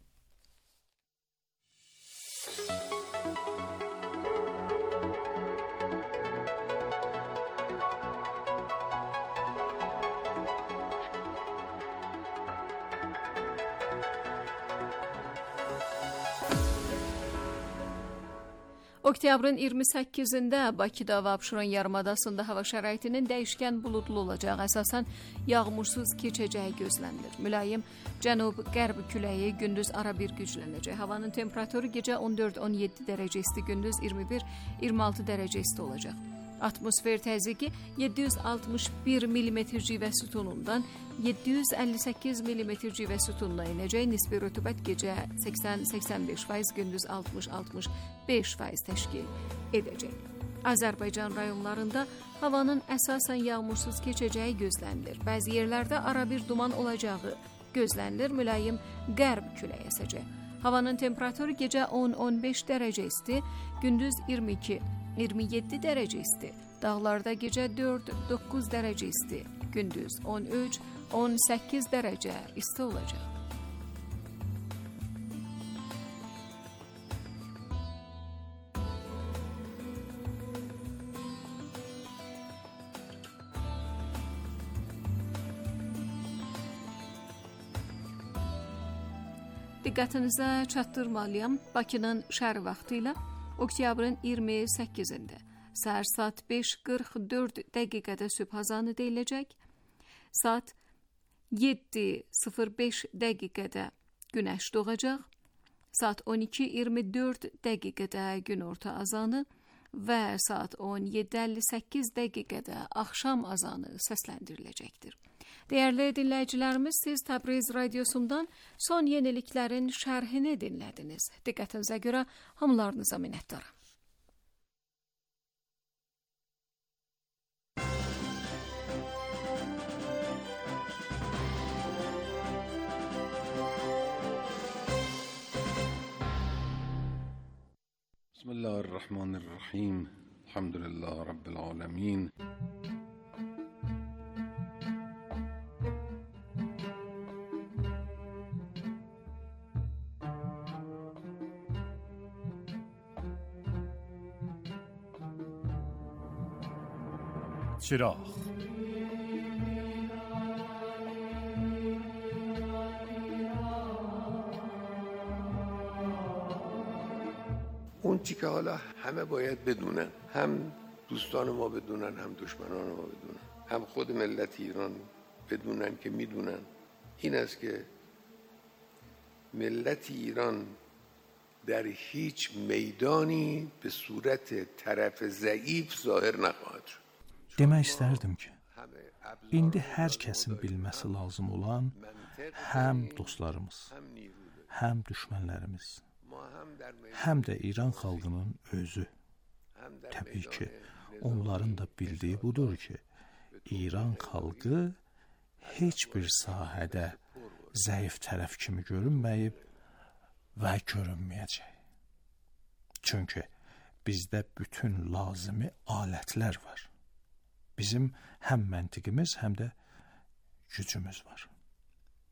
S4: Oktyabrın 28-də Bakıda və Abşeron yarımadasında hava şəraitinin dəyişkən buludlu olacağı, əsasən yağmursuz keçəcəyi gözlənilir. Mülayim cənub-qərb küləyi gündüz ara bir güclənəcək. Havanın temperaturu gecə 14-17 dərəcə isti, gündüz 21-26 dərəcə isti olacaq. Atmosfer təzyiqi 761 mm civə sütunundan 758 mm civə sütununa inəcək. Nisbi rütubət gecə 80-85%, gündüz 60-65% təşkil edəcək. Azərbaycan rayonlarında havanın əsasən yağmursuz keçəcəyi gözlənilir. Bəzi yerlərdə ara bir duman olacağı gözlənilir. Mülayim qərb küləyi əsəcək. Havanın temperaturu gecə 10-15 dərəcə isti, gündüz 22-27 dərəcə isti. Dağlarda gecə 4-9 dərəcə isti, gündüz 13-18 dərəcə isti olacaq. Diqqətinizə çatdırmalıyam. Bakının şəhər vaxtı ilə oktyabrın 28-də səhər saat 5:44 dəqiqədə sübh azanı deyiləcək. Saat 7:05 dəqiqədə günəş doğacaq. Saat 12:24 dəqiqədə günorta azanı və saat 17:58 dəqiqədə axşam azanı səsləndiriləcəkdir. Dəyərli dinləyicilərimiz, siz Təbriz radiosundan son yeniliklərin şərhini dinlədiniz. Diqqətinizə görə hamılarınıza minnətdaram.
S5: Bismillahirrahmanirrahim. Elhamdülillah Rabbil alemin.
S3: چراغ
S6: اون چی که حالا همه باید بدونن، هم دوستان ما بدونن، هم دشمنان ما بدونن، هم خود ملت ایران بدونن که میدونن، این است که ملت ایران در هیچ میدانی به صورت طرف ضعیف ظاهر نخواهد شد.
S2: Demək istərdim ki, indi hər kəsin bilməsi lazım olan həm dostlarımız, həm düşmənlərimiz, həm də İran xalqının özü, təbii ki, onların da bildiyi budur ki, İran xalqı heç bir sahədə zəif tərəf kimi görünməyib və görünməyəcək. Çünki bizdə bütün lazımi alətlər var. Bizim həm məntiqimiz, həm də gücümüz var.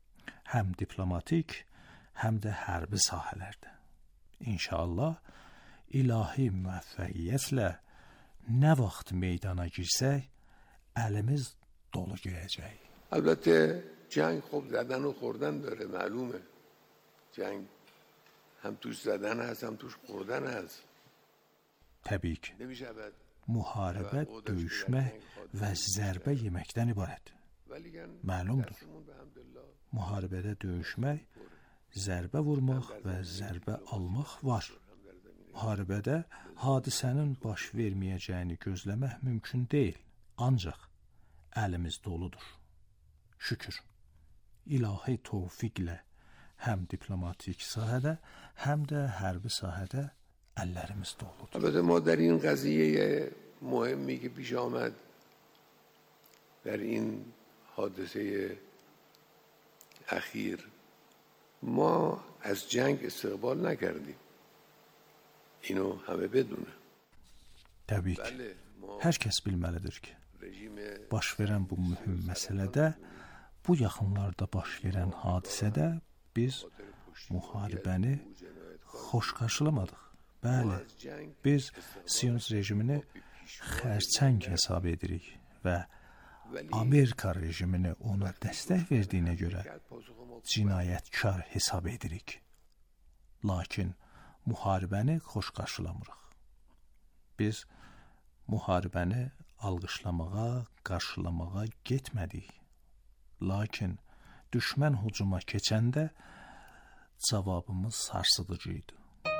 S2: həm diplomatik, həm də hərbi sahələrdə. İnşallah ilahi müvəffəqiyyətlə nə vaxt meydana girsək, əlimiz dolu girəcək.
S6: البته جنگ خب زدن و خوردن داره، معلومه. جنگ هم توش زدن هست هم توش خوردن هست.
S2: Təbii ki, müharibə döyüşmək və zərbə yeməkdən ibarət. Məlumdur. Müharibədə döyüşmək, zərbə vurmaq və zərbə almaq var. Müharibədə hadisənin baş verməyəcəyini gözləmək mümkün deyil. Ancaq əlimiz doludur. Şükür. İlahi tövfiqlə həm diplomatik sahədə, həm də hərbi sahədə əllərimiz doludur.
S6: البته ما در این قضیه مهمی که پیش آمد، در این حادثه اخیر، ما از جنگ استقبال نکردیم. اینو همه بدونه.
S2: Təbii ki, hər kəs bilməlidir ki, baş verən bu mühüm məsələdə, bu yaxınlarda baş verən hadisədə biz müharibəni xoş qarşılamadıq. Bəli, biz Siyonist rejimini xərçəng hesab edirik və Amerika rejimini ona dəstək verdiyinə görə cinayətkar hesab edirik. Lakin müharibəni xoş qarşılamırıq. Biz müharibəni alqışlamağa, qarşılamağa getmədik. Lakin düşmən hücuma keçəndə cavabımız sarsıdıcı idi.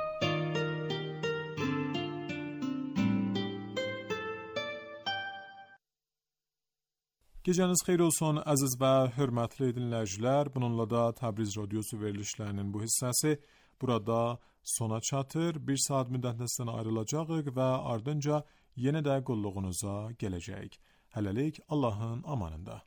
S7: Gecəniz xeyir olsun əziz və hörmətli dinləyicilər. Bununla da Təbriz Radiosu verilişlərinin bu hissəsi burada sona çatır. Bir saat müddətində sizdən ayrılacağıq və ardınca yenə də qulluğunuza gələcəyik. Hələlik Allahın amanında.